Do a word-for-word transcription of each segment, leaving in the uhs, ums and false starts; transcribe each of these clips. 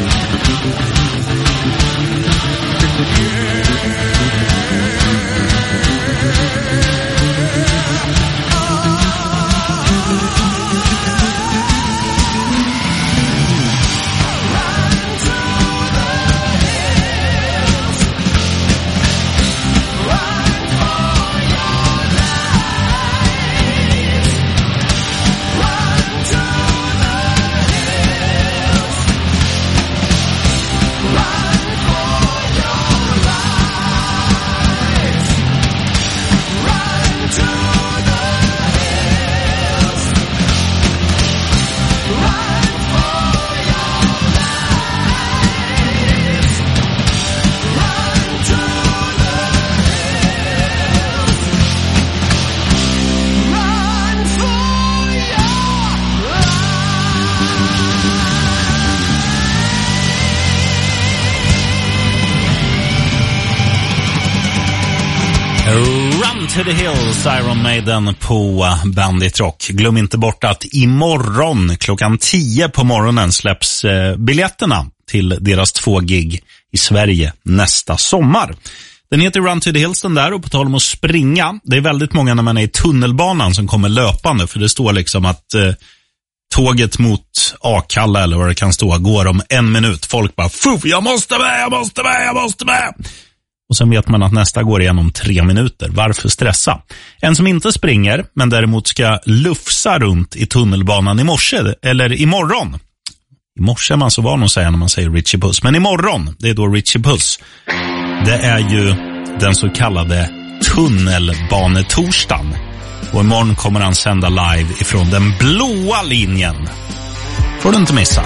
Run to the Hills, Iron Maiden på Bandit Rock. Glöm inte bort att imorgon klockan tio på morgonen släpps eh, biljetterna till deras två gig i Sverige nästa sommar. Den heter Run to the Hills den där, och på tal om att springa, det är väldigt många när man är i tunnelbanan som kommer löpande, för det står liksom att eh, tåget mot Akalla eller vad det kan stå går om en minut. Folk bara, fuff, jag måste med, jag måste med, jag måste med. Och sen vet man att nästa går igen om tre minuter. Varför stressa? En som inte springer, men däremot ska lufsa runt i tunnelbanan i morse, eller imorgon. I morse är man så van att säga när man säger Richie Puss. Men imorgon, det är då Richie Puss. Det är ju den så kallade tunnelbanetorsdagen. Och imorgon kommer han sända live ifrån den blåa linjen. Får du inte missa.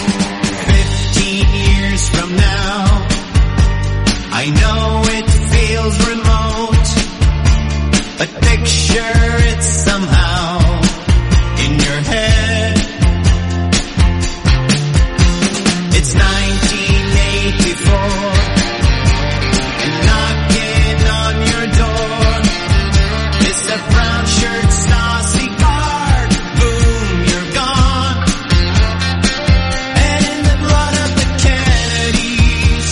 fifteen years from now, I know it feels remote, but picture it somehow in your head. It's nineteen eighty-four, and knocking on your door is a brown shirt, saucy card. Boom, you're gone. And in the blood of the Kennedys,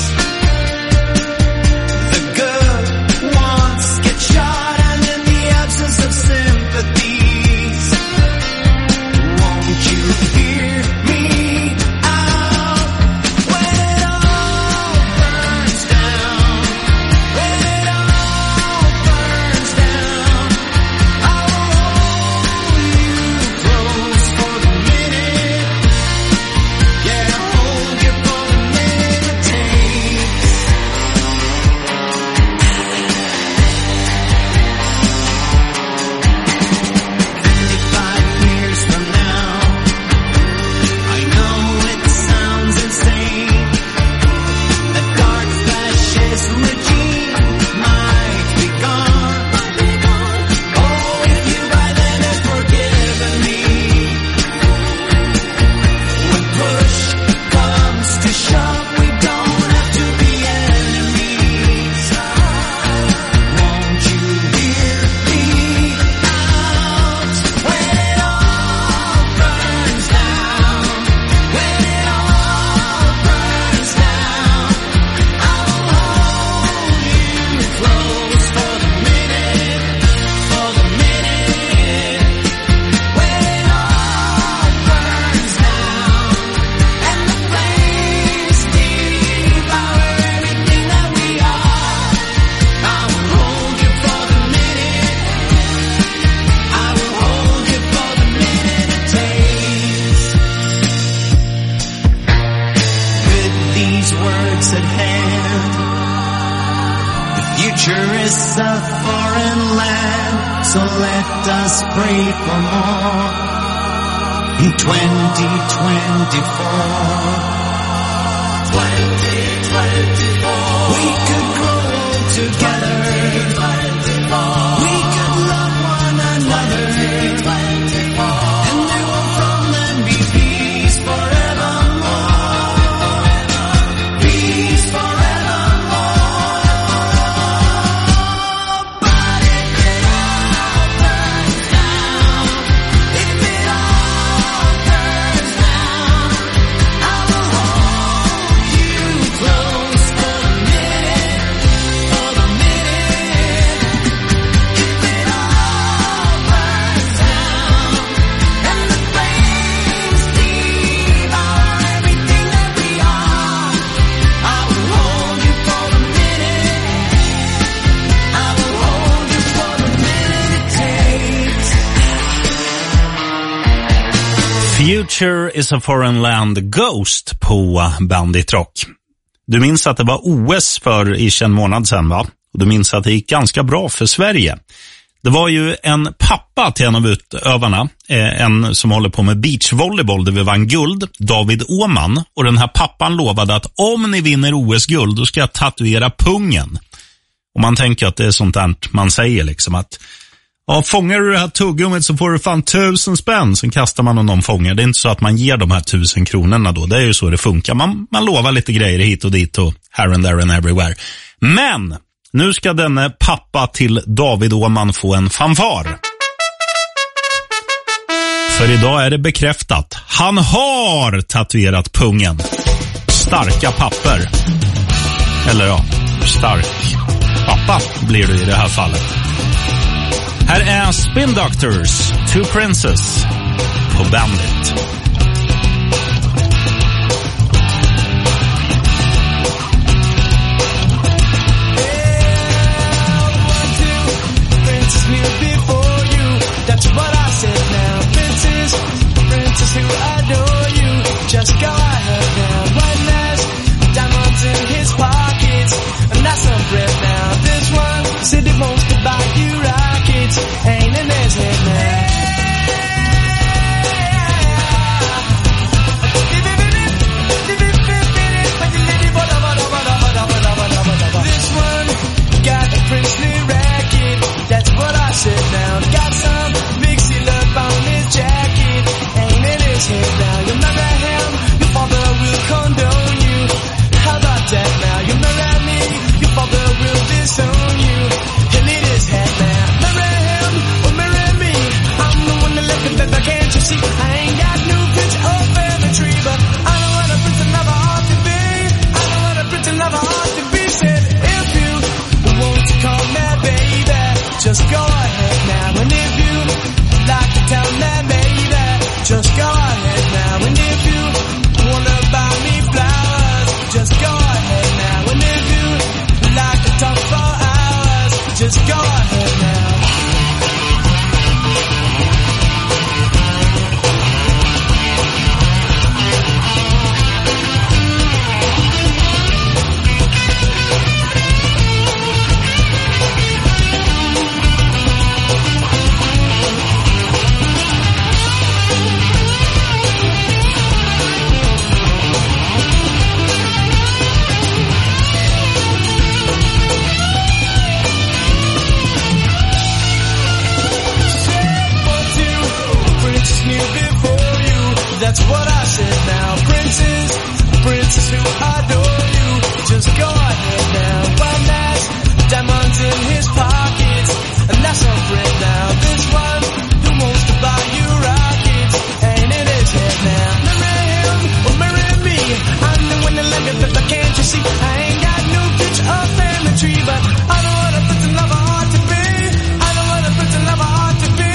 the good ones get shot, and in the absence of sympathies, won't you hear me out when it all burns down? When it all burns down, I will hold you close for the minute. Yeah, hold you for the minute it takes. Fifty-five years from now, I know it sounds insane. A dark fascist regime might be gone. Oh, if you by then have forgiven me, when push comes to shove, we don't have to be enemies. Won't you hear me out when it all burns down? When it all burns down, I will hold you close for the minute, for the minute. When it all burns down, and the flames devour everything that we are, I will hold you for the minute. I will hold you for the minute it takes. With these words at hand, the future is a foreign land, so let us pray for more in twenty twenty-four. twenty twenty-four. We could grow old together. We could love one another. And there will from then be peace forevermore. Peace forevermore. But if it all burns down, if it all burns down, I will hold Nature is a foreign land, Ghost på Bandit Rock. Du minns att det var O S för i en månad sedan, va? Och du minns att det gick ganska bra för Sverige. Det var ju en pappa till en av utövarna, eh, en som håller på med beachvolleyboll där vi vann guld, David Åman. Och den här pappan lovade att om ni vinner O S-guld då ska jag tatuera pungen. Och man tänker att det är sånt där man säger liksom att ja, fångar du det här tuggummit så får du fan tusen spänn. Sen kastar man någon fångar. Det är inte så att man ger de här tusen kronorna då. Det är ju så det funkar. Man, man lovar lite grejer hit och dit och here and there and everywhere. Men nu ska denne pappa till David Åman få en fanfar. För idag är det bekräftat. Han har tatuerat pungen. Starka papper. Eller ja, stark pappa blir det i det här fallet. Här är Spin Doctors, Two Princes på Bandit. That's what I said now. Princess, princess who adore you. Just go ahead now. One last diamonds in his pockets. And that's some bread now. This one said he wants to buy you rockets. Ain't in his head now. This one got a princely racket. That's what I said now. Got some big seal up on his jacket. Ain't in his head now. You marry him, your father will condone you. How about that now? You marry me, your father will disown you. He'll eat his head now. Marry him or marry me. I'm the one that left him better, can't you see? I ain't got no pitch or family tree, but I know what a prince and lover ought to be. I know what a prince and lover ought to be. Said if you want to call me baby, just go ahead now. And if you like to tell me baby, just go ahead now. And if you wanna buy me flowers, just go ahead now. And if you like to talk for hours, just go ahead now. That's what I said now. Princess, princess who adore you. Just go ahead now. One last diamonds in his pockets. And that's some bread now. This one who wants to buy you rockets. Ain't in his head now. Marry him or marry me. I'm the one that left it, but can't you see? I ain't got no picture or family tree, but I know what a prince and lover ought to be. I know what a prince and lover ought to be.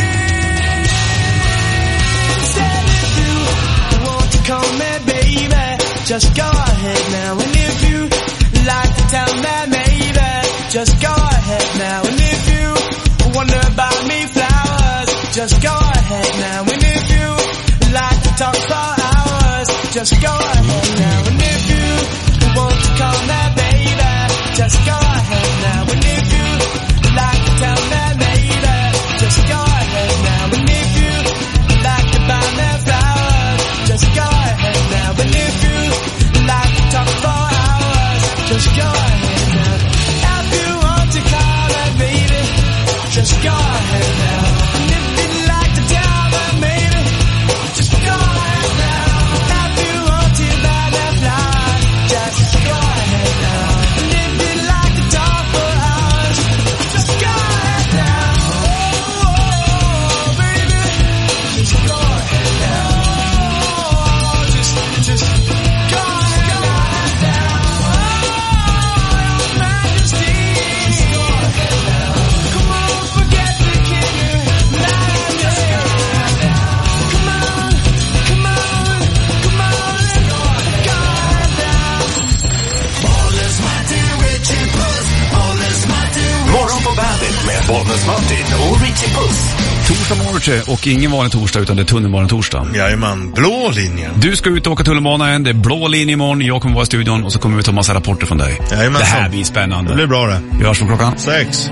Call me baby, just go ahead now. And if you like to tell me maybe, just go ahead now. And if you wanna buy me flowers, just go ahead now. And if you like to talk for hours, just go ahead now. And if you want to call me baby, just go ahead now. And if you like to tell me maybe, just go ahead now. And if you like to buy me flowers, just go ahead now. But if you like to talk for hours, just go ahead now. If you want to call me baby, just go ahead now. And if you like to tell me maybe, just go ahead now. If you want to buy me flowers, just go ahead now. And if you like to talk for hours, just go ahead now. Oh, oh, oh baby, just go ahead now. Just go ahead now. Oh, Your Majesty. Just go ahead now. Come on, forget the king Bollnäs Martin och Richie Puss. Torsdag morgon och ingen vanlig torsdag utan det är tunnelbanan-torsdag. Jajamän, blå linjen. Du ska ut och åka tunnelbana än, det är blå linje imorgon. Jag kommer vara i studion och så kommer vi ta massa rapporter från dig. Jajamän, det här så. blir spännande. Det blir bra det. Vi hörs på klockan Sex.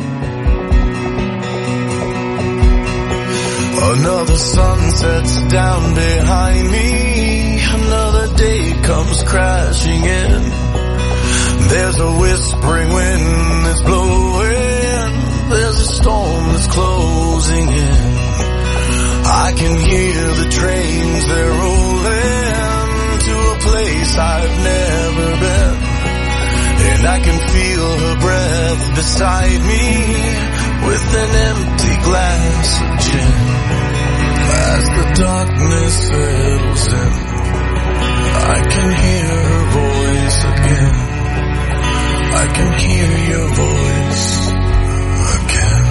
Another sun sets down behind me. Another day comes crashing in. There's a whispering wind that's blowing. There's a storm that's closing in. I can hear the trains, they're rolling to a place I've never been. And I can feel her breath beside me with an empty glass of gin. As the darkness settles in, I can hear her voice again. I can hear your voice again.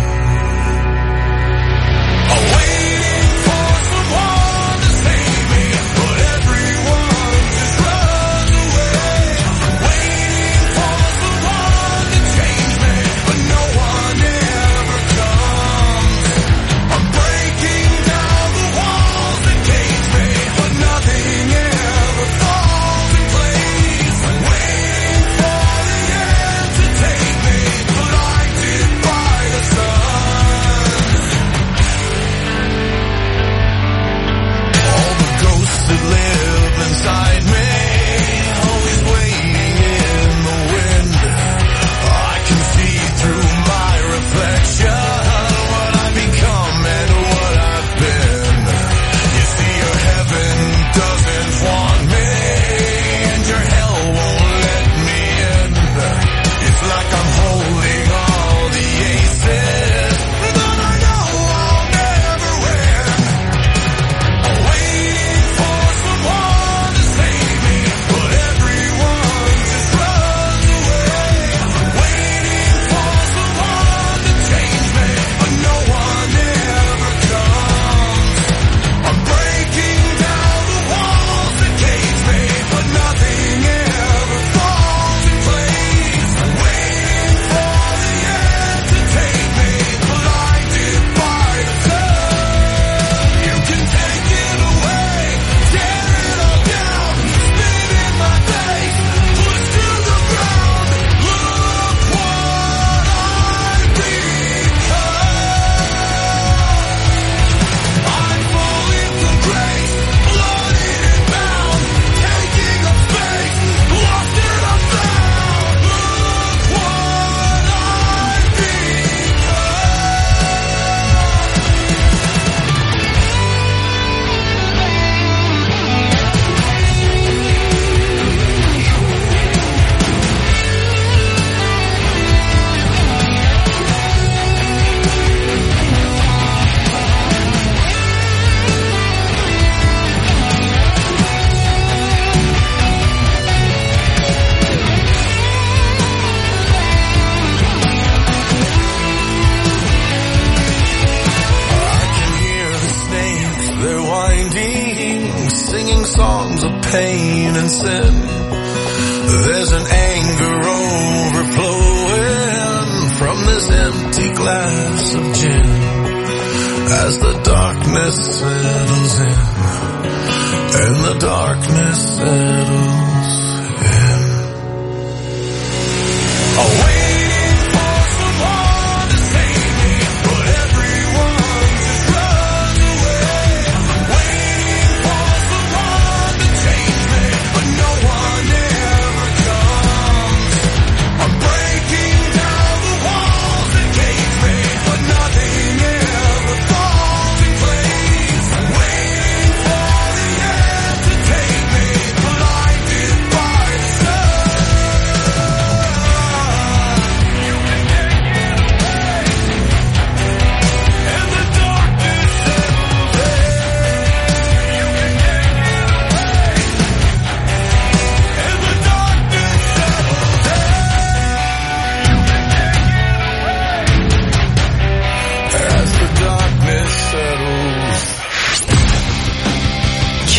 I'm waiting for someone to save me, but everyone just runs away. I'm waiting for someone to change me, but no one ever comes. I'm breaking down the walls that cage me, but nothing ever falls in place. I'm waiting for the end to take me, blinded by the sun. All the ghosts that live inside me, always waiting in the wind. I can see through my reflection what I've become and what I've been. You see, your heaven doesn't want me, and your hell won't let me in. It's like I'm holding all the aces, but I know I'll never win. I'm waiting for someone to save me, but everyone just runs away. I'm waiting for someone to change me, but no one ever comes. I'm breaking down the walls that cage me, but nothing ever falls in place. I'm waiting for the end to take me, blinded by the sun. You can take it away, tear it all down, spit in my face, push to the ground. Look what I've become. I'm falling from grace, blooded and bound, taking up space, lost and I'm found. Look what I've become. I can hear the snakes, they're winding, singing songs of pain and sin. There's an anger overflowing from this empty glass of gin. As the darkness settles in, and the darkness settles in. I'm waiting for someone to save me, but everyone just runs away. I'm waiting for someone to change me, but no one ever comes. I'm breaking down the walls that cage me, but nothing ever falls in place. I'm waiting for the end to take me, blinded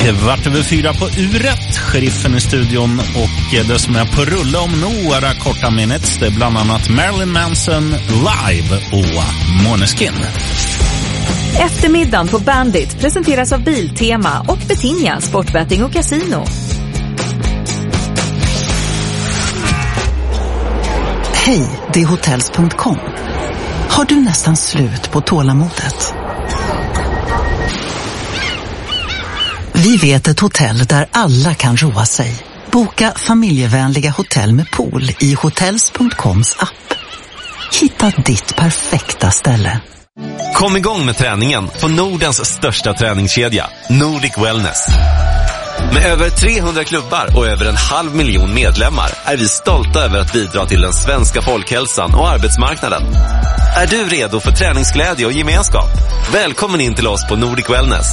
Kvart över fyra på uret, sheriffen i studion och det som är på rulla om några korta minutes, det är bland annat Marilyn Manson live och Måneskin. Eftermiddagen på Bandit presenteras av Biltema och Betinja, sportbetting och casino. Hej, det är hotels punkt com. Har du nästan slut på tålamodet? Vi vet ett hotell där alla kan roa sig. Boka familjevänliga hotell med pool i hotels punkt coms app. Hitta ditt perfekta ställe. Kom igång med träningen på Nordens största träningskedja, Nordic Wellness. Med över trehundra klubbar och över en halv miljon medlemmar är vi stolta över att bidra till den svenska folkhälsan och arbetsmarknaden. Är du redo för träningsglädje och gemenskap? Välkommen in till oss på Nordic Wellness.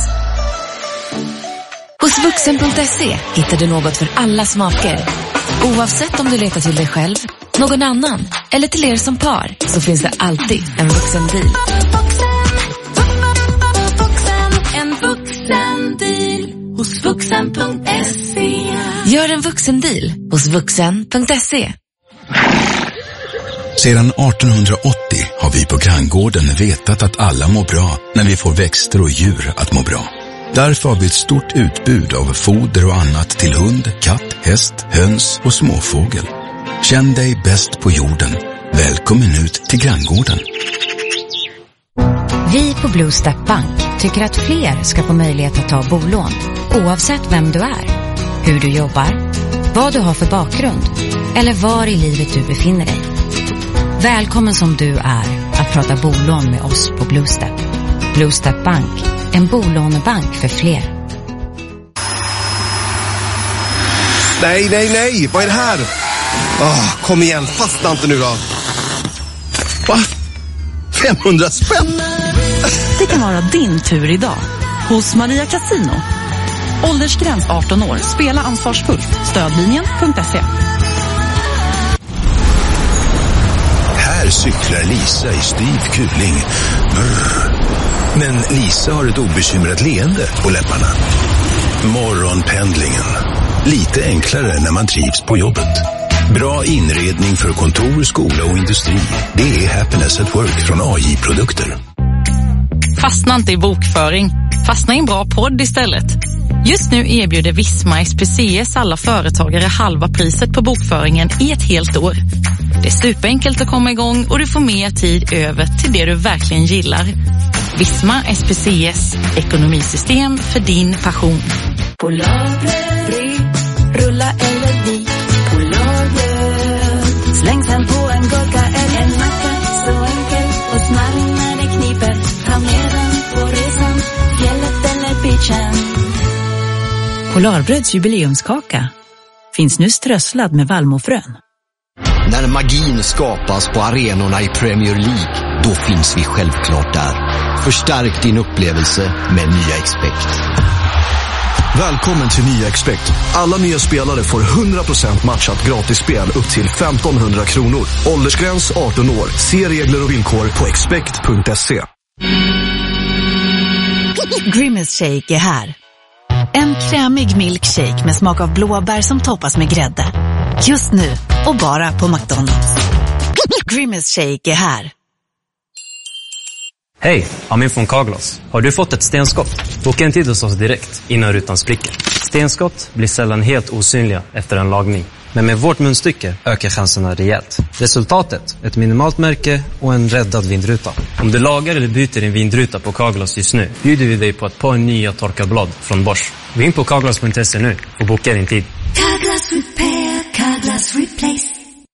Hos vuxen punkt se hittar du något för alla smaker. Oavsett om du letar till dig själv, någon annan eller till er som par, så finns det alltid en vuxendeal. En vuxendeal hos vuxen punkt se. Gör en vuxendeal hos vuxen punkt se. Sedan artonhundraåttio har vi på Granngården vetat att alla mår bra när vi får växter och djur att må bra. Därför har vi ett stort utbud av foder och annat till hund, katt, häst, höns och småfågel. Känn dig bäst på jorden. Välkommen ut till Granngården. Vi på Blue Step Bank tycker att fler ska få möjlighet att ta bolån, oavsett vem du är, hur du jobbar, vad du har för bakgrund eller var i livet du befinner dig. Välkommen som du är att prata bolån med oss på Blue Step. Blue Step Bank, en bolånebank för fler. Nej, nej, nej, vad är det här? Oh, kom igen, fastna inte nu då. Va? femhundra spänn? Det kan vara din tur idag hos Maria Casino. Åldersgräns arton år. Spela ansvarsfullt. Stödlinjen punkt se. Här cyklar Lisa i styv kuling. Brr. Men Lisa har ett obekymrat leende på läpparna. Morgonpendlingen. Lite enklare när man trivs på jobbet. Bra inredning för kontor, skola och industri. Det är Happiness at Work från A J-produkter. Fastna inte i bokföring. Fastna i en bra podd istället. Just nu erbjuder Visma S P C S alla företagare halva priset på bokföringen i ett helt år. Det är superenkelt att komma igång och du får mer tid över till det du verkligen gillar. Visma S P C S, ekonomisystem för din passion. Polarbröd, rulla eller vit. Polarbröd, släng sen på en gurka eller en macka. Så enkel och smalling när det kniper. Ta med den på resan, fjället eller beachen. Polarbröds jubileumskaka finns nu strösslad med vallmofrön. När magin skapas på arenorna i Premier League, då finns vi självklart där. Förstärk din upplevelse med nya Expect. Välkommen till nya Expect. Alla nya spelare får hundra procent matchat gratisspel upp till femtonhundra kronor. Åldersgräns arton år. Se regler och villkor på expect punkt se. Grimace Shake är här. En krämig milkshake med smak av blåbär som toppas med grädde. Just nu och bara på McDonald's. Grimace Shake är här. Hej, Amin från Carglass. Har du fått ett stenskott? Boka en tid hos oss direkt innan rutan spricker. Stenskott blir sällan helt osynliga efter en lagning. Men med vårt munstycke ökar chanserna rejält. Resultatet, ett minimalt märke och en räddad vindruta. Om du lagar eller byter din vindruta på Carglass just nu, bjuder vi dig på ett par nya torkarblad från Bosch. Gå in på carglass punkt se nu och boka din tid. Carglass repair, Carglass replace.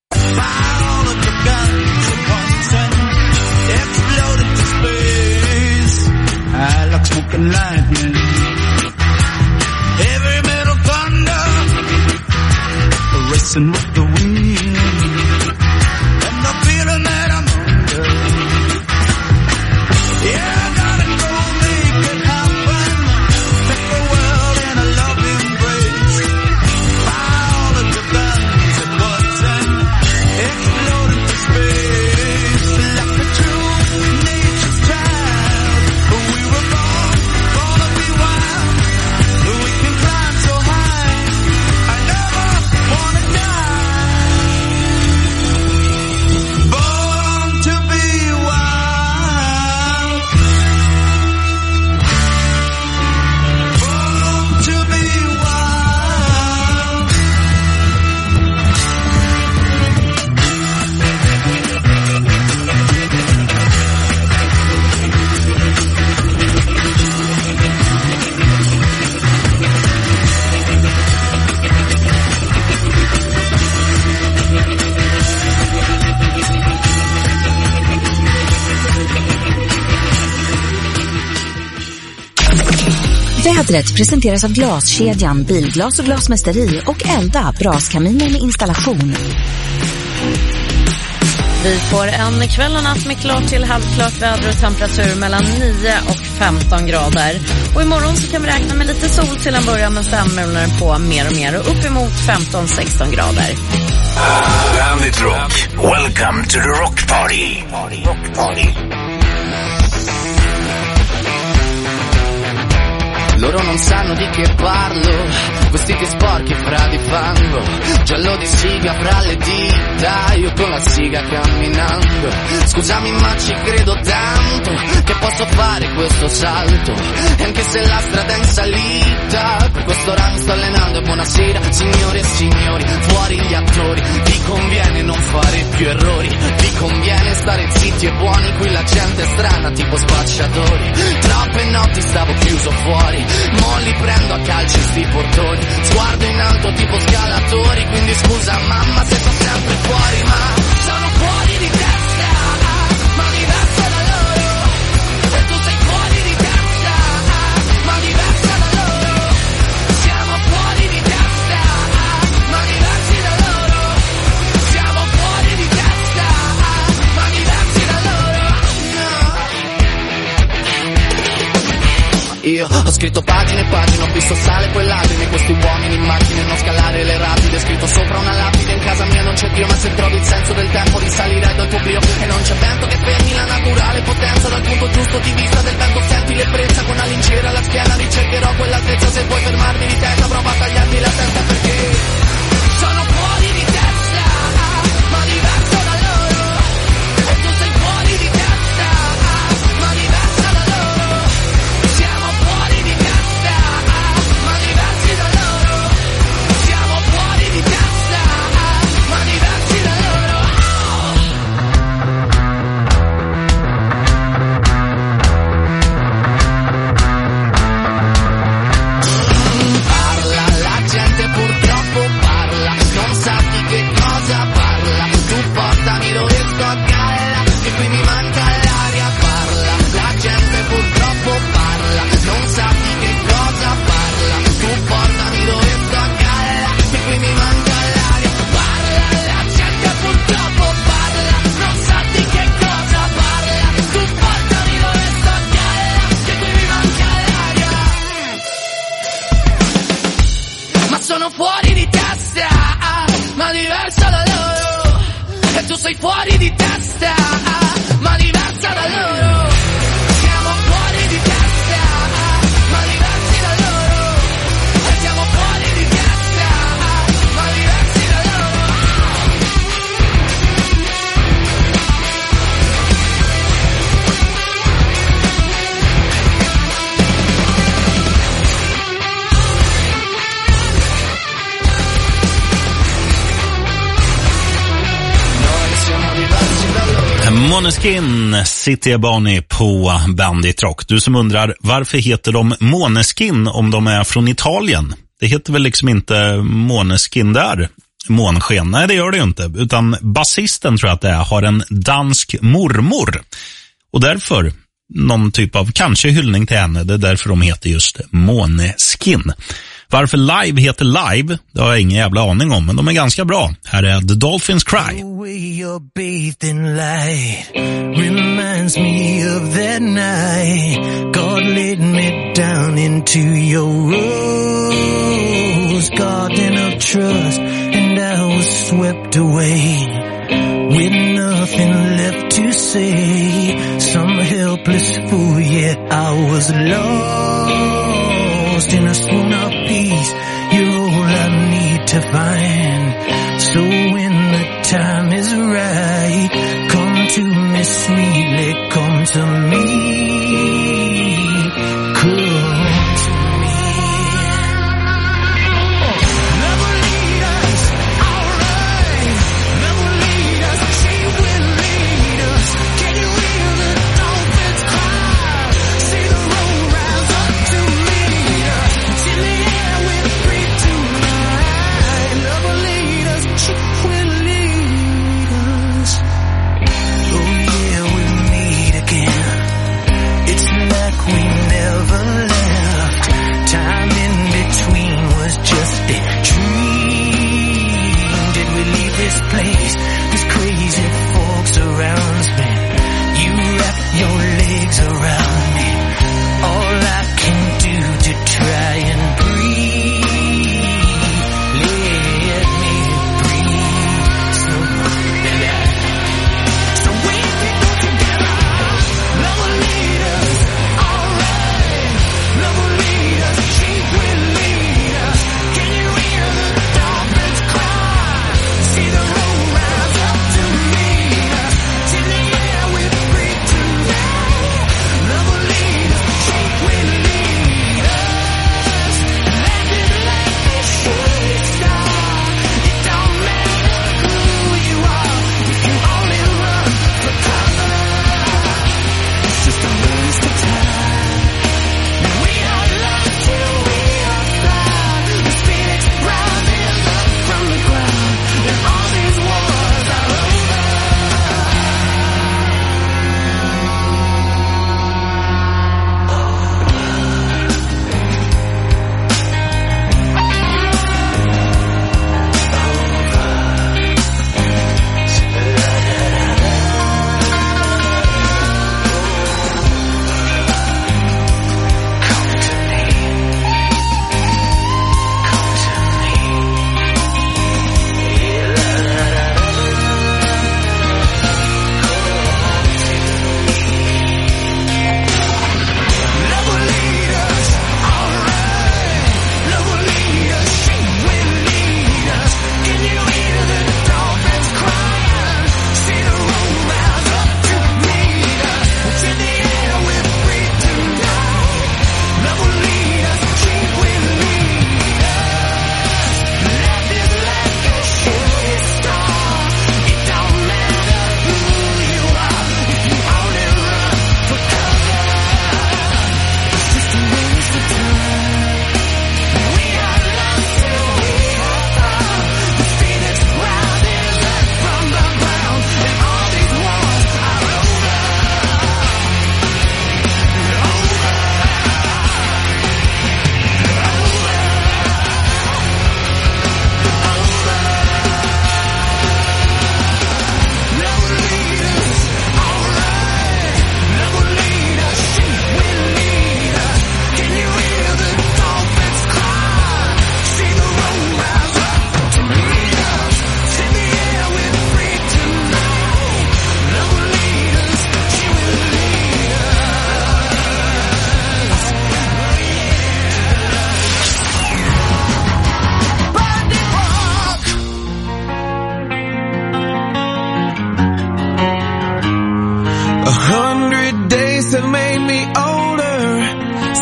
I like smoking lightning. Every metal thunder racing with the wind. And the feeling that I'm under. Yeah, I gotta go make it happen. Take the world in a loving embrace. All of the guns Vädret presenteras av Glaskedjan, Bilglas och Glasmästeri och Elda, braskaminer med installation. Vi får en kväll och natt med klart till halvklart väder och temperatur mellan nio och femton grader. Och imorgon så kan vi räkna med lite sol till en början, men sen mulnar den på mer och mer och upp emot femton sexton grader. Bandit Rock. Welcome to the Rock Party. Rock Party. Loro non sanno di che parlo, vestiti sporchi fra di fango, giallo di siga fra le dita, io con la siga camminando. Scusami ma ci credo tanto, che posso fare questo salto, e anche se la strada è in salita, per questo ora mi sto allenando. E buonasera signore e signori, fuori gli attori, vi conviene non fare più errori, vi conviene stare zitti e buoni, qui la gente è strana tipo spacciatori. Troppe notti stavo chiuso fuori, mo li prendo a calci sti portoni, sguardo in alto tipo scalatori, quindi scusa mamma se sto sempre fuori, ma sono fuori di testa, ma diverso da loro, e tu sei fuori di testa, ma diverso da loro, siamo fuori di testa, ma diversi da loro, siamo fuori di testa, ma diversi da loro, no. Io ho scritto pagine e pagine, ho visto sale poi lacrime, questi uomini in macchine, non scalare le rapide, scritto sopra una lapide, in casa mia non c'è Dio, ma se trovi il senso del tempo risalirei dal tuo brio, e non c'è vento che fermi la naturale potenza, dal punto giusto di vista del vento senti l'ebbrezza, con la lincera alla schiena ricercherò quell'altezza, se vuoi fermarmi di testa prova a tagliarmi la testa, perché sono fuori di testa, ma diverso da loro, e tu sei fuori di testa, ma diverso da loro, siamo fuori di testa, ma diversi da loro, siamo fuori di testa, ma diversi da loro. Parla, la gente purtroppo parla, non sa di che cosa parla, tu portami dove sto a galla, che qui mi manca l'aria, parla, la gente purtroppo parla, non sa di che cosa parla, tu portami dove sto a galla, che qui mi manca l'aria, parla, la gente purtroppo parla, non sa di che cosa parla, tu portami dove sto a galla, che qui mi manca l'aria, ma sono fuori di testa, ma diversa da loro, e tu sei fuori di testa, ma diversa da loro, siamo fuori di testa, ma diversi da loro, e siamo fuori di testa, ma diversi da loro. Noi siamo diversi da loro. Måneskin, City Ebony på Bandit Rock. Du som undrar, varför heter de Måneskin om de är från Italien? Det heter väl liksom inte Måneskin där, månsken. Nej, det gör det ju inte. Utan basisten tror jag att det är, har en dansk mormor. Och därför någon typ av kanske hyllning till henne. Det är därför de heter just Måneskin. Varför Live heter Live, det har jag ingen jävla aning om, men de är ganska bra. Här är The Dolphins Cry. You're bathed in light, reminds me of that night God laid me down into your rose garden of trust, and I was swept away with nothing left to say. Some helpless fool, yet I was lost in a swoon of peace. You're all I need to find. So when the time is right, come to me sweetly, come to me, come to me. Love will lead us, alright. Love will lead us, she will lead us. Can you hear the dolphins cry? See the road rise up to lead us. Till the air we're free tonight. Love will lead us.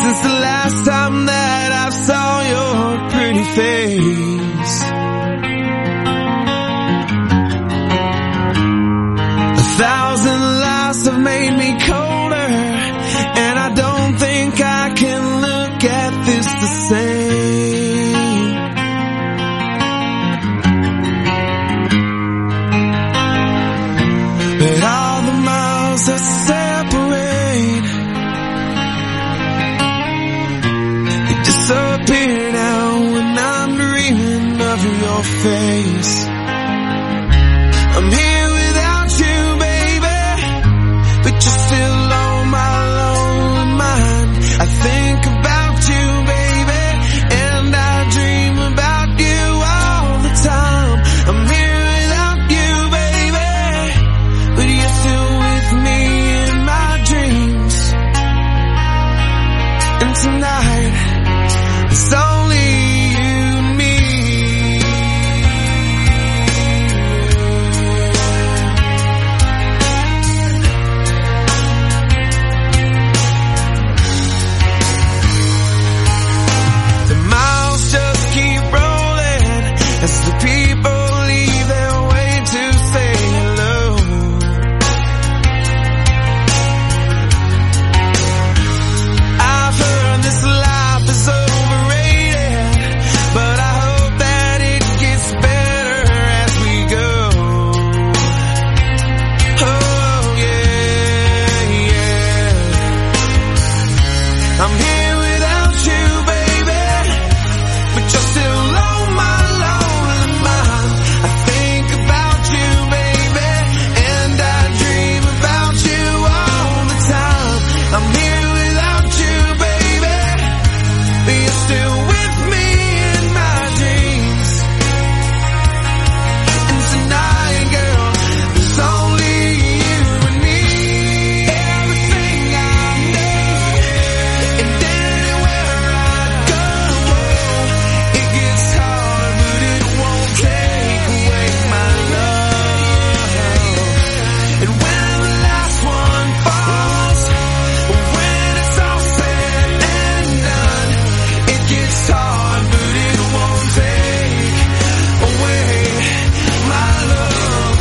since the last time that I saw your pretty face. A thousand lies have made me colder, and I don't think I can look at this the same. But all the miles that separate, they disappear now when I'm dreaming of your face. I'm here without you, baby, but you're still on my lonely mind. I think about you, baby, and I dream about you all the time. I'm here without you, baby, but you're still with me in my dreams. And tonight, it's only you and me. The miles just keep rolling as the people leave their way to say hello. I've heard this life is overrated, but I hope that it gets better as we go. Oh yeah, yeah. I'm here without you, baby, but you're still on my lonely mind. I think about you, baby, and I dream about you all the time. I'm here without you, baby, but you're still with me in my dreams. And tonight, girl, it's only you and me. Everything I know, and anywhere I go, it gets hard, but it won't take away my love. And when the last one falls, when it's all said and done, it gets hard, but it won't take away my love.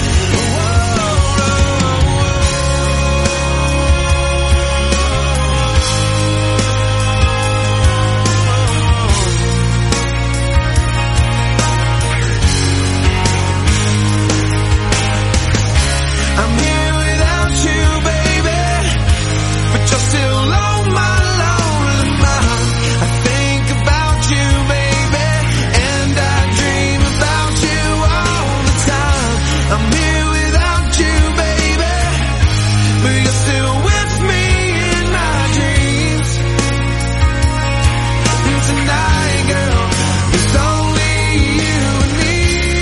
I'm here without you, baby, but you're still on my lonely mind. I think about you, baby, and I dream about you all the time. I'm here without you, baby, but you're still with me in my dreams. And tonight, girl, it's only you and me.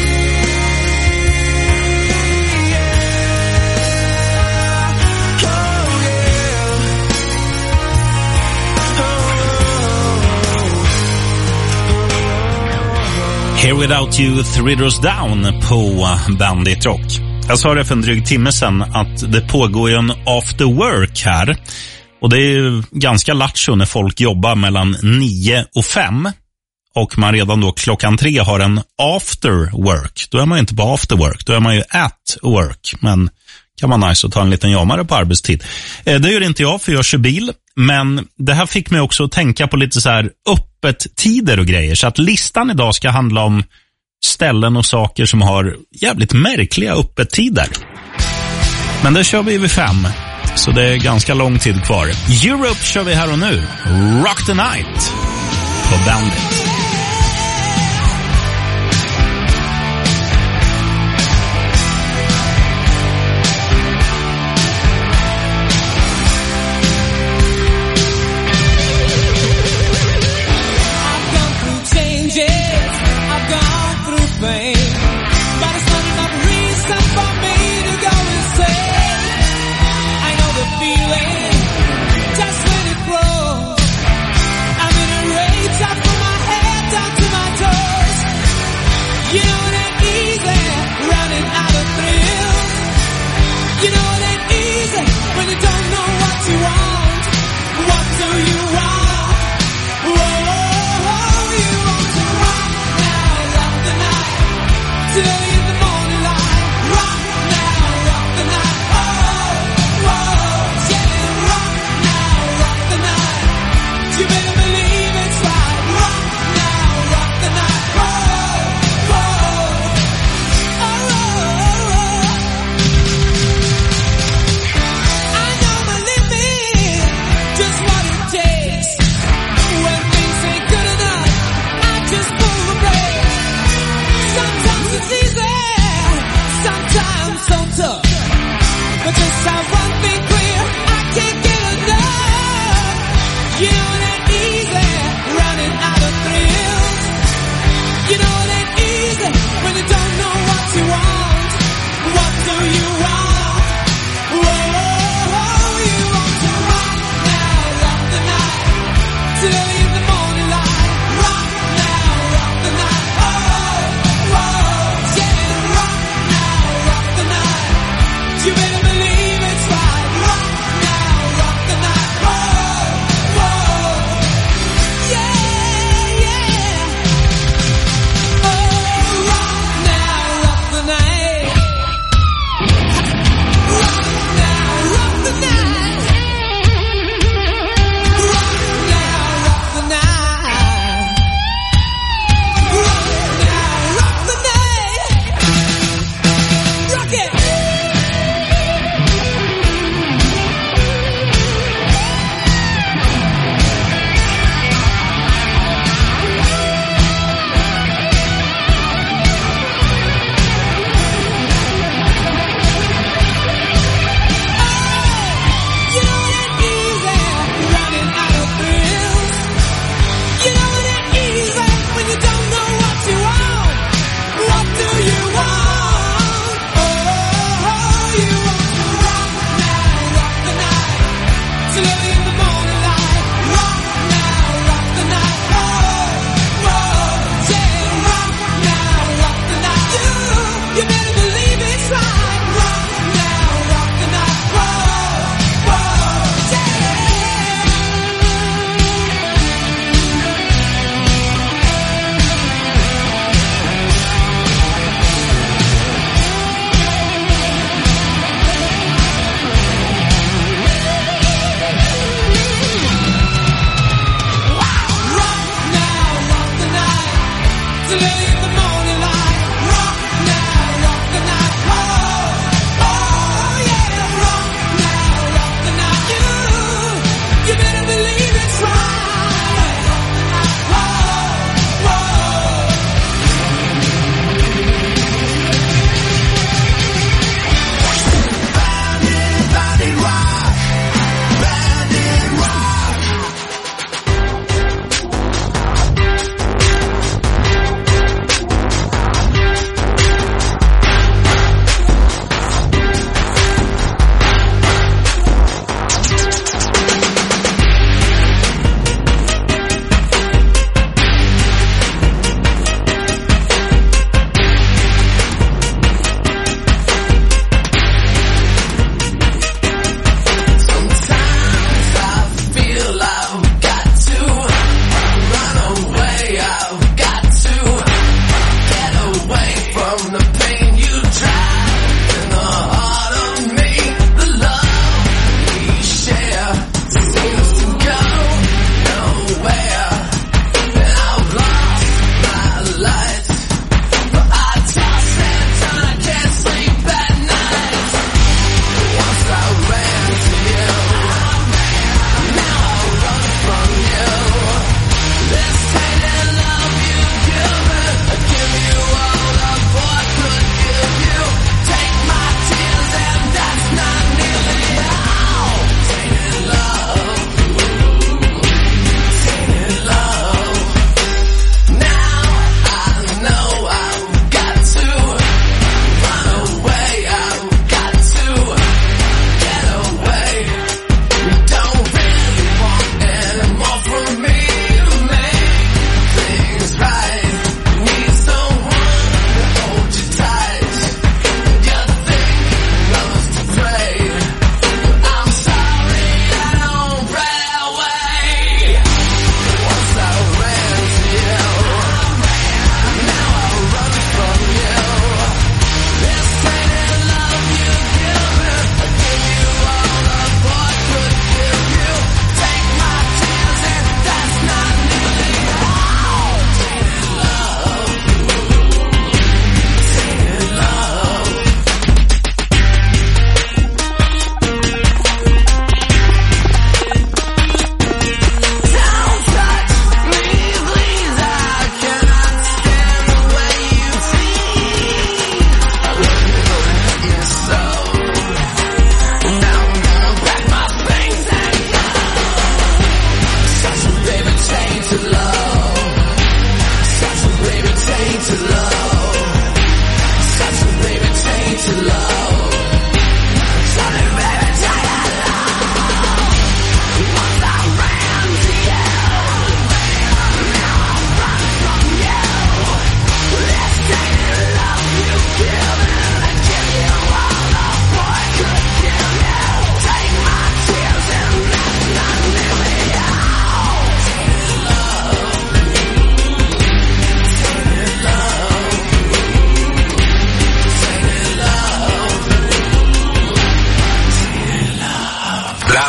Yeah. Oh yeah. Here Without You, Three Doors Down på Bandit Rock. Jag sa det för en dryg timme sedan att det pågår ju en after work här. Och det är ju ganska lattjo när folk jobbar mellan nio och fem. Och man redan då klockan tre har en after work. Då är man ju inte på after work, då är man ju at work. Men kan man nice att ta en liten jamare på arbetstid. Eh, det gör inte jag, för jag kör bil. Men det här fick mig också att tänka på lite så här öppet tider och grejer. Så att listan idag ska handla om ställen och saker som har jävligt märkliga öppettider. Men det kör vi vid fem. Så det är ganska lång tid kvar. Europe kör vi här och nu. Rock the Night på Bandit. Just when it grows, I'm in a rage, I put my head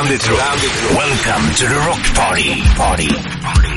Bandit Rock. Welcome to the Rock Party. Party. Party.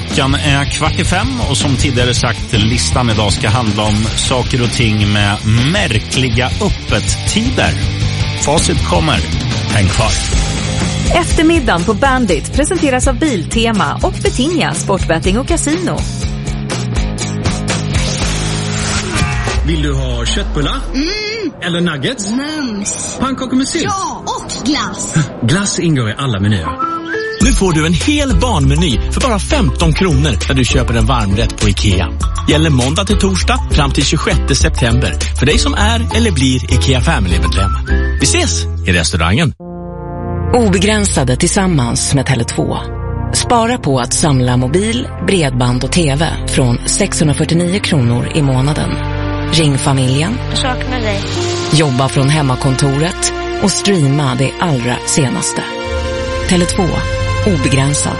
Klockan är kvart i fem och som tidigare sagt, listan idag ska handla om saker och ting med märkliga öppettider. Facit kommer. Häng kvar. Eftermiddagen på Bandit presenteras av Biltema och Betinga, sportbetting och casino. Vill du ha köttbullar? Mm. Eller nuggets? Mums. Pannkakor med sylt? Ja, och glass. Glass ingår i alla menyer. Nu får du en hel barnmeny för bara femton kronor när du köper en varmrätt på IKEA. Gäller måndag till torsdag fram till tjugosjätte september. För dig som är eller blir IKEA Family-medlem. Vi ses i restaurangen. Obegränsade tillsammans med Tele två. Spara på att samla mobil, bredband och tv från sexhundrafyrtionio kronor i månaden. Ring familjen. Saknar dig. Jobba från hemmakontoret och streama det allra senaste. Tele två. Obegränsad.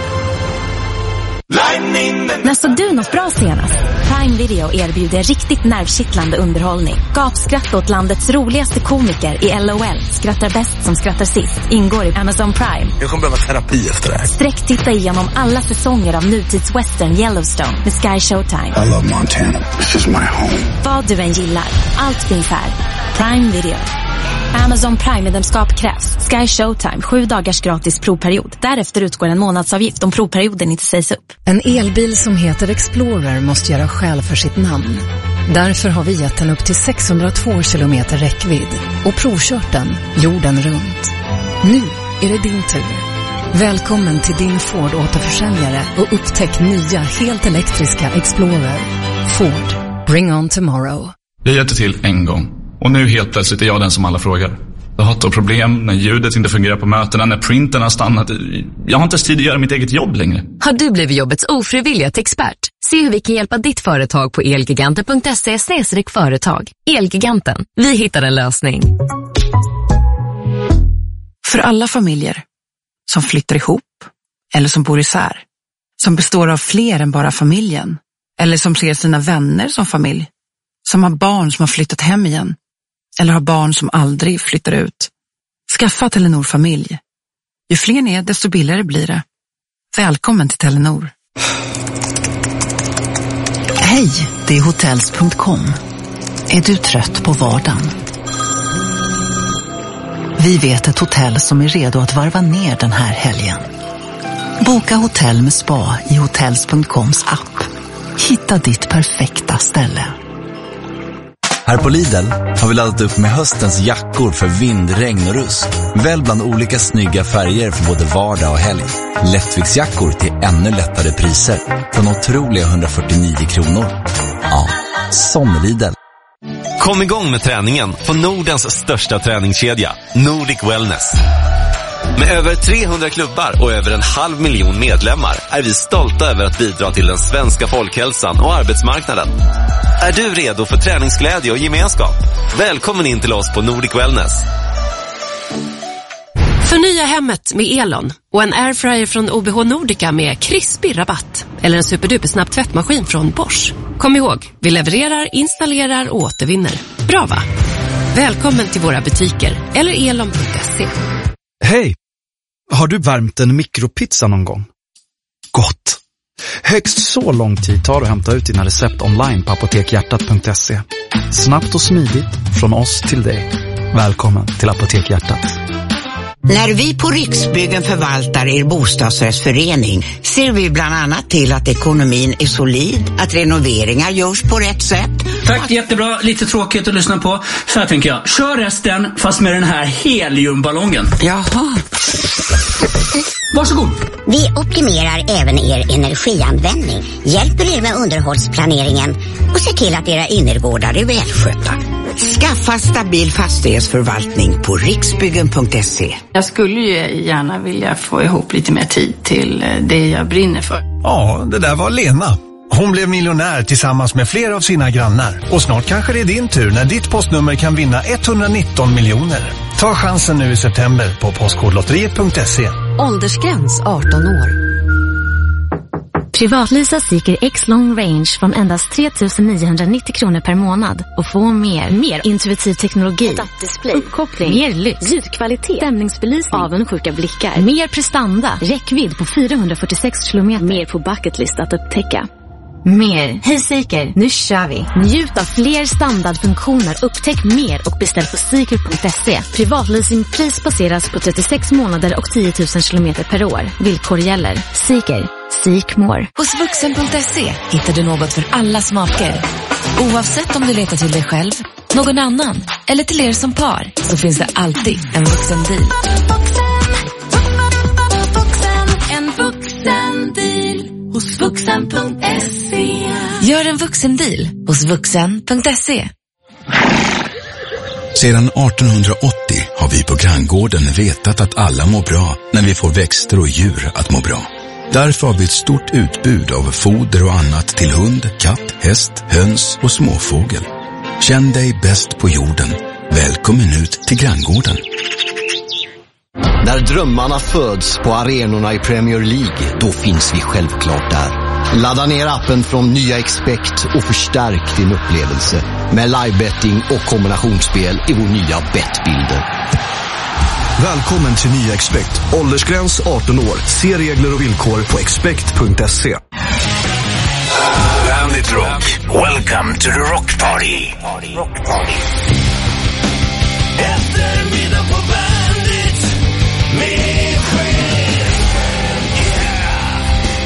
När såg du något bra senast? Prime Video erbjuder riktigt nervkittlande underhållning. Gapskratt åt landets roligaste komiker i L O L. Skrattar bäst som skrattar sist. Ingår i Amazon Prime. Jag kommer behöva terapi efter det här. Sträck titta igenom alla säsonger av nutidswestern Yellowstone med Sky Showtime. I love Montana. This is my home. Vad du än gillar, allt finns här. Prime Video. Amazon Prime-medlemskap krävs. Sky Showtime, sju dagars gratis provperiod. Därefter utgår en månadsavgift om provperioden inte sägs upp. En elbil som heter Explorer måste göra skäl för sitt namn. Därför har vi gett den upp till sexhundratvå kilometer räckvidd och provkört den jorden runt. Nu är det din tur. Välkommen till din Ford återförsäljare och upptäck nya helt elektriska Explorer. Ford, bring on tomorrow. Jag hjälpte till en gång. Och nu helt plötsligt är jag den som alla frågar. Jag har haft problem när ljudet inte fungerar på mötena, när printen har stannat. Jag har inte ens tid att göra mitt eget jobb längre. Har du blivit jobbets ofrivilliga expert? Se hur vi kan hjälpa ditt företag på elgiganten punkt se slash företag. Elgiganten, vi hittar en lösning. För alla familjer som flyttar ihop eller som bor isär, som består av fler än bara familjen, eller som ser sina vänner som familj, som har barn som har flyttat hem igen, eller har barn som aldrig flyttar ut. Skaffa Telenor familj. Ju fler ni är, desto billigare blir det. Välkommen till Telenor. Hej, det är hotels punkt com. Är du trött på vardagen? Vi vet ett hotell som är redo att varva ner den här helgen. Boka hotell med spa i hotels punkt coms app. Hitta ditt perfekta ställe. Här på Lidl har vi laddat upp med höstens jackor för vind, regn och rusk. Väl bland olika snygga färger för både vardag och helg. Lättviktsjackor till ännu lättare priser. Från otroliga hundrafyrtionio kronor. Ja, som Lidl. Kom igång med träningen på Nordens största träningskedja, Nordic Wellness. Med över trehundra klubbar och över en halv miljon medlemmar är vi stolta över att bidra till den svenska folkhälsan och arbetsmarknaden. Är du redo för träningsglädje och gemenskap? Välkommen in till oss på Nordic Wellness. Förnya hemmet med Elon och en airfryer från O B H Nordica med krispig rabatt. Eller en superduper snabb tvättmaskin från Bosch. Kom ihåg, vi levererar, installerar och återvinner. Bra va? Välkommen till våra butiker eller elon punkt se. Hej! Har du värmt en mikropizza någon gång? Gott! Högst så lång tid tar att hämta ut dina recept online på apotekhjärtat punkt se. Snabbt och smidigt från oss till dig. Välkommen till Apotekhjärtat. När vi på Riksbyggen förvaltar er bostadsrättsförening ser vi bland annat till att ekonomin är solid, att renoveringar görs på rätt sätt. Tack, jättebra. Lite tråkigt att lyssna på. Så här tänker jag. Kör resten fast med den här heliumballongen. Jaha. Varsågod. Vi optimerar även er energianvändning, hjälper er med underhållsplaneringen och ser till att era innergårdar är välskötta. Skaffa stabil fastighetsförvaltning på riksbyggen punkt se. Jag skulle ju gärna vilja få ihop lite mer tid till det jag brinner för. Ja, det där var Lena. Hon blev miljonär tillsammans med flera av sina grannar. Och snart kanske det är din tur när ditt postnummer kan vinna etthundranitton miljoner. Ta chansen nu i september på postkodlotteriet punkt se. Åldersgräns arton år. Privatlisa Seeker X Long Range från endast tre tusen niohundranittio kronor per månad och få mer. Mer intuitiv teknologi, display, uppkoppling, mer lyx, ljudkvalitet, stämningsbelysning, avundsjuka blickar, mer prestanda, räckvidd på fyrahundrafyrtiosex kilometer, mer på bucketlist att upptäcka. Mer. Hej Seeker, nu kör vi. Njut av fler standardfunktioner, upptäck mer och beställ på seeker punkt se. Privatleasingpris baseras på trettiosex månader och tio tusen kilometer per år. Villkor gäller. Seeker. Seek more. Hos vuxen punkt se hittar du något för alla smaker. Oavsett om du letar till dig själv, någon annan eller till er som par, så finns det alltid en vuxen deal. En vuxen deal hos vuxen punkt se. Gör en vuxen deal hos vuxen punkt se. Sedan artonhundraåttio har vi på Granngården vetat att alla mår bra när vi får växter och djur att må bra. Därför har vi ett stort utbud av foder och annat till hund, katt, häst, höns och småfågel. Känn dig bäst på jorden. Välkommen ut till Granngården. När drömmarna föds på arenorna i Premier League, då finns vi självklart där. Ladda ner appen från Nya Expect och förstärk din upplevelse med livebetting och kombinationsspel i vår nya bettbilder. Välkommen till Nya Expect. Åldersgräns arton år. Se regler och villkor på expect punkt se. Bandit Rock. Welcome to the Rock Party. Rock Party. Eftermiddag på Bandit med chef. Yeah.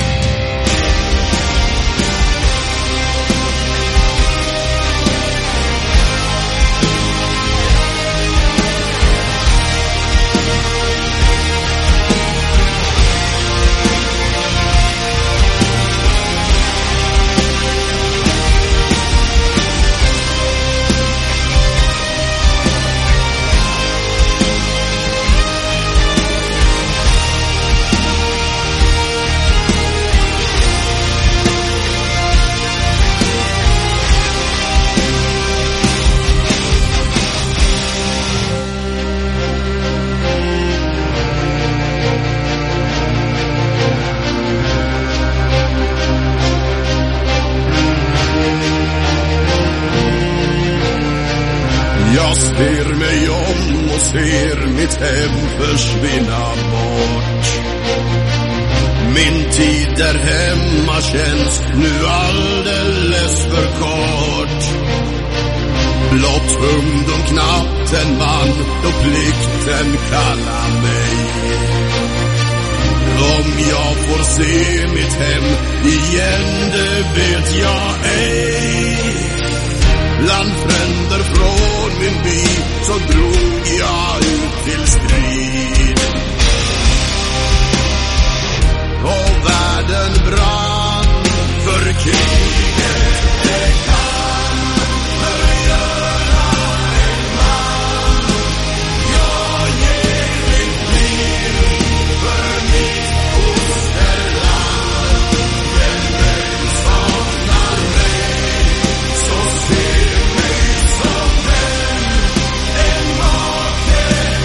Jag ser mig om och ser mitt hem försvinna bort. Min tid där hemma känns nu alldeles för kort. Blott ungdom, knappt en man, då plikten kallar mig. Om jag får se mitt hem igen, det vet jag ej. Bland fränder från min by så drog jag ut till strid. Och världen brann för kriget. Det kan förgöra en man. Jag ger mitt liv för mitt fosterland. Den vän saknar mig, så ser mig som vän. En make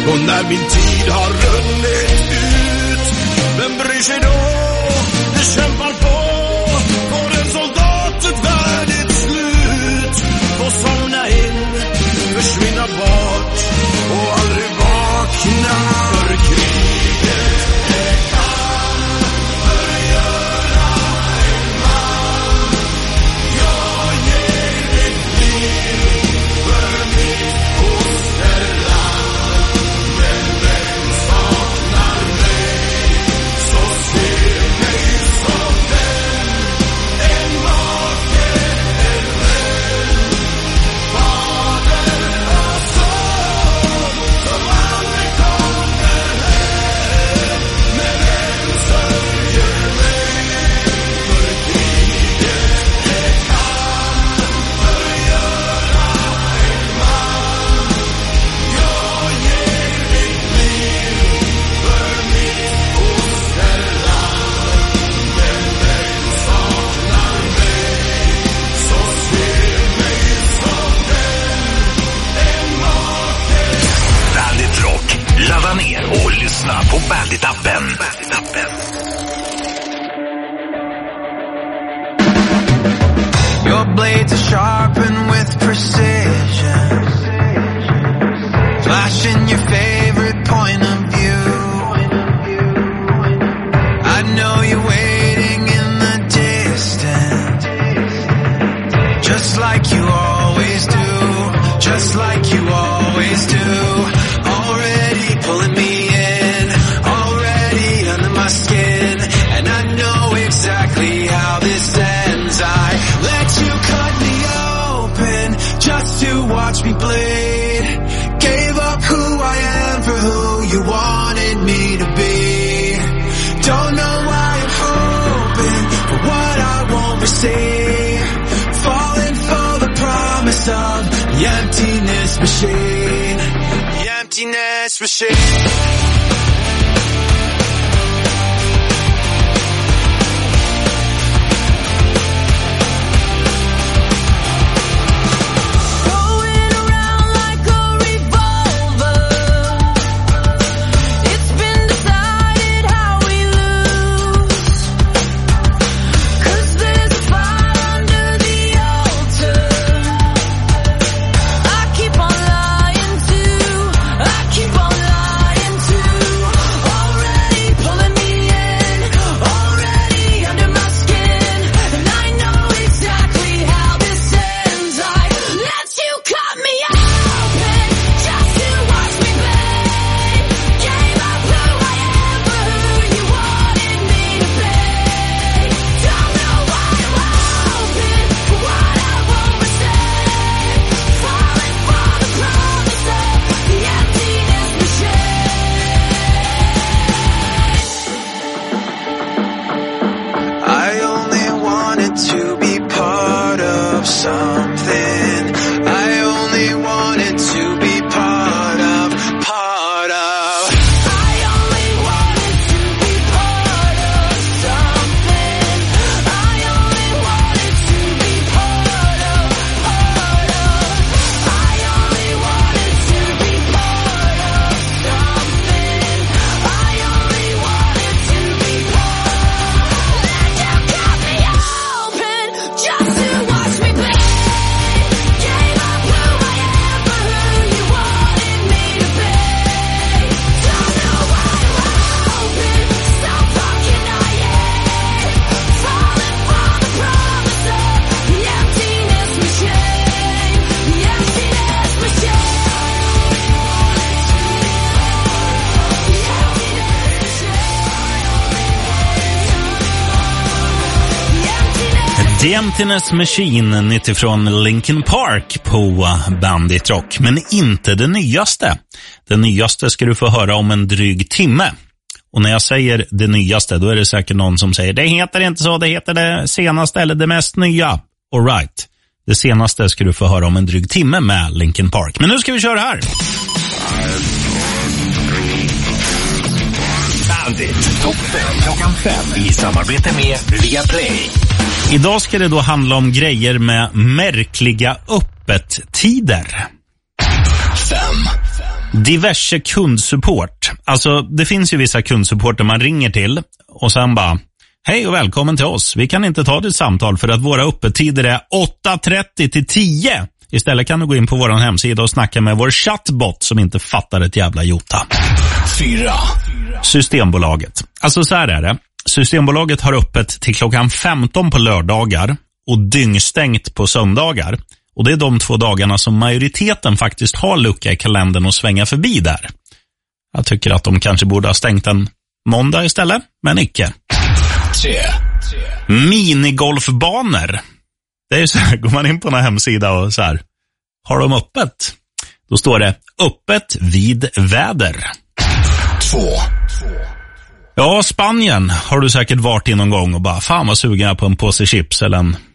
Och när min tid har runnit ut, vem bryr sig då? Det kämpar på, får en soldat ett värdigt slut. Få somna in, försvinna bort och aldrig vakna. För kriget det kan förgöra en man. Jag ger mitt liv för mitt fosterland. Men vem saknar mig, så ser mig som vän. En make, en vän, fader och son som aldrig kommer hem. Men vem sörjer mig, för kriget det kan förgöra en man. Jag ger mitt liv för mitt fosterland. Men vem saknar mig, så ser mig som vän. En make. Bandit Rock. Ladda ner och lyssna på Bandit-appen. Your blades are sharpened with precision, flashing your favorite point of view. I know you're waiting in the distance, just like you always do, just like you always do. Already pulling me in, already under my skin, and I know exactly how this ends. I let you cut me open just to watch me bleed. Gave up who I am for who you wanted me to be. Don't know why I'm hoping for what I won't receive. Falling for the promise of the emptiness machine. The emptiness machine. The Emptiness Machine utifrån Linkin Park på Bandit Rock, men inte det nyaste. Det nyaste ska du få höra om en dryg timme. Och när jag säger det nyaste, då är det säkert någon som säger det heter inte så, det heter det senaste eller det mest nya. All right. Det senaste ska du få höra om en dryg timme med Linkin Park. Men nu ska vi köra här. Bandit toppen klockan fem i samarbete med Viaplay. Idag ska det då handla om grejer med märkliga öppettider. Fem. Diverse kundsupport. Alltså, det finns ju vissa kundsupport där man ringer till och sen bara, hej och välkommen till oss. Vi kan inte ta ditt samtal för att våra öppettider är åtta trettio till tio. Istället kan du gå in på vår hemsida och snacka med vår chatbot som inte fattar ett jävla jota. Fyra. Systembolaget. Alltså så här är det. Systembolaget har öppet till klockan femton på lördagar och dyngstängt på söndagar. Och det är de två dagarna som majoriteten faktiskt har lucka i kalendern och svänga förbi där. Jag tycker att de kanske borde ha stängt en måndag istället, men icke. Tre. Minigolfbanor. Det är ju så här, går man in på en hemsida och så här, har de öppet? Då står det öppet vid väder. Två. Ja, Spanien har du säkert varit in någon gång och bara, fan vad sugen jag på en påse chips eller en